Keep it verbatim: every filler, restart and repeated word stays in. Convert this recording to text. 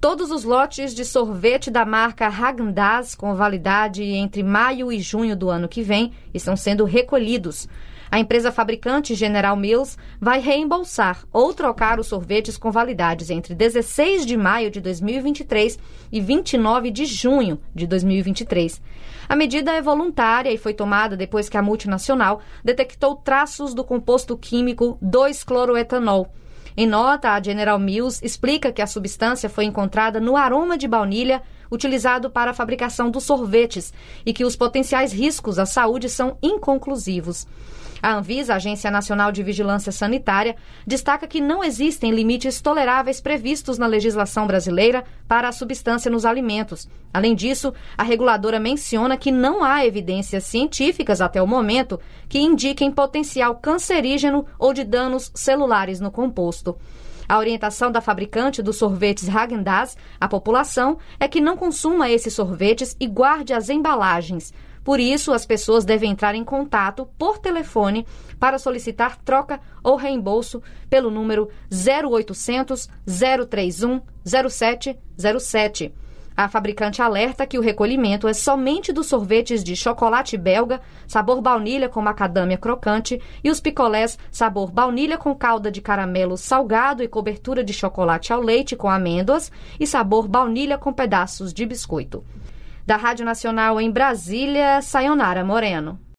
Todos os lotes de sorvete da marca Häagen-Dazs com validade entre maio e junho do ano que vem estão sendo recolhidos. A empresa fabricante General Mills vai reembolsar ou trocar os sorvetes com validades entre dezesseis de maio de dois mil e vinte e três e vinte e nove de junho de dois mil e vinte e três. A medida é voluntária e foi tomada depois que a multinacional detectou traços do composto químico dois cloroetanol. Em nota, a General Mills explica que a substância foi encontrada no aroma de baunilha utilizado para a fabricação dos sorvetes e que os potenciais riscos à saúde são inconclusivos. A Anvisa, Agência Nacional de Vigilância Sanitária, destaca que não existem limites toleráveis previstos na legislação brasileira para a substância nos alimentos. Além disso, a reguladora menciona que não há evidências científicas até o momento que indiquem potencial cancerígeno ou de danos celulares no composto. A orientação da fabricante dos sorvetes Häagen-Dazs à população é que não consuma esses sorvetes e guarde as embalagens. Por isso, as pessoas devem entrar em contato por telefone para solicitar troca ou reembolso pelo número zero oitocentos, zero trinta e um, zero sete zero sete. A fabricante alerta que o recolhimento é somente dos sorvetes de chocolate belga, sabor baunilha com macadâmia crocante, e os picolés sabor baunilha com calda de caramelo salgado e cobertura de chocolate ao leite com amêndoas e sabor baunilha com pedaços de biscoito. Da Rádio Nacional em Brasília, Sayonara Moreno.